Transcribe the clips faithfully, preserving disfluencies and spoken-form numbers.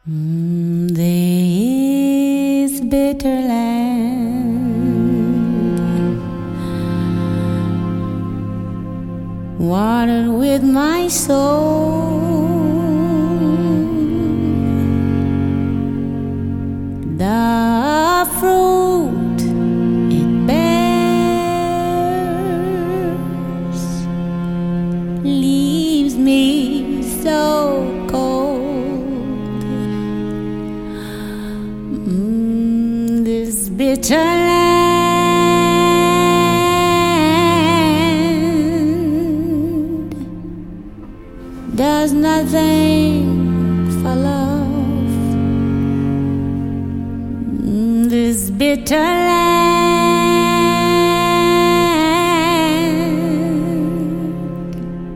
Mm, there is bitter land, watered with my soul. The fruit it bears leaves me so cold. Mm, this bitter land does nothing for love. Mm, this bitter land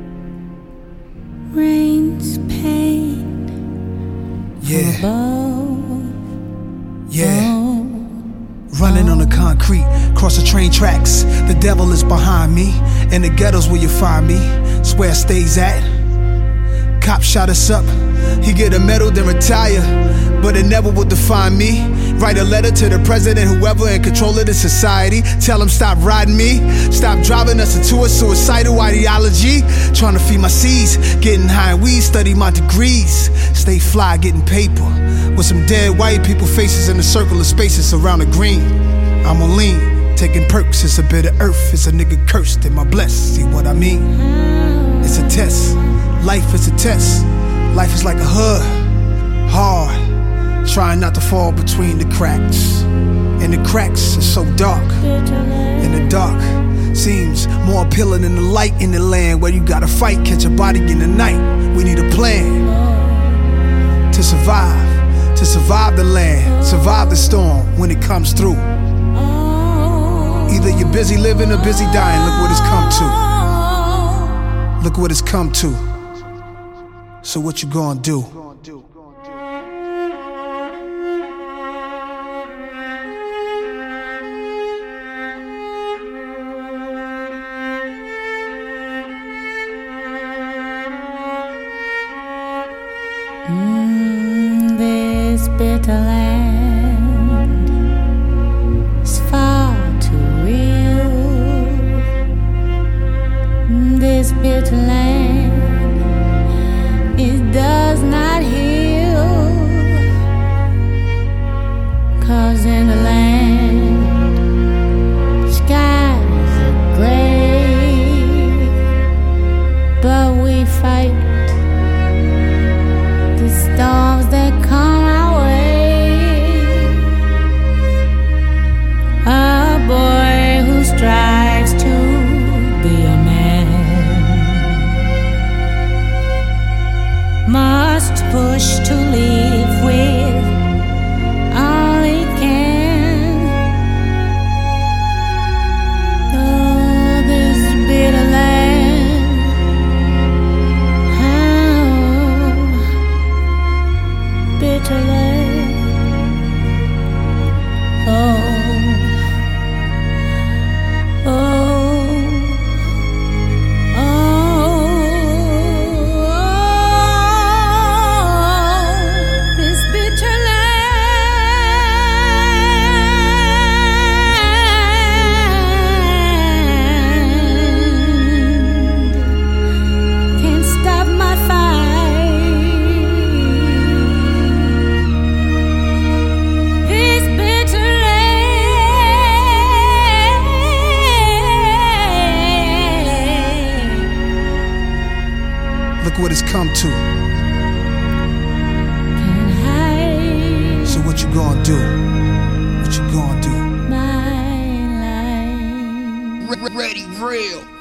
rains pain Yeah. above. Yeah. Running on the concrete, cross the train tracks. The devil is behind me. In the ghettos where you find me. It's where I stays at. Cop shot us up. He get a medal, then retire. But it never will define me. Write a letter to the president, whoever in control of the society. Tell him stop riding me. Stop driving us into a suicidal ideology. Trying to feed my seeds. Getting high in weed, study my degrees. Stay fly, getting paper. With some dead white people faces in a circle of spaces around the green. I'm on lean, taking perks. It's a bit of earth. It's a nigga cursed. Am I blessed? See what I mean? It's a test. Life is a test. Life is like a hood. Hard. Trying not to fall between the cracks. And the cracks are so dark. And the dark seems more appealing than the light in the land where you gotta fight, catch a body in the night. We need a plan to survive. To survive the land, survive the storm when it comes through. Either you're busy living or busy dying. Look what it's come to. Look what it's come to. So what you gonna do? Mm, this bitter land is far too real. Mm, this bitter land, it does not heal. 'Cause in the land, skies are gray, but we fight the storms that come our way. A boy who strives to be a man must push to live with all he can. Oh, this bitter land, bitter land. Oh, oh, oh, oh, this bitter land can't stop my fight. This bitter land. Look what it's come to. Can't hide So what you gonna do? What you gonna do? my life. Ready, real.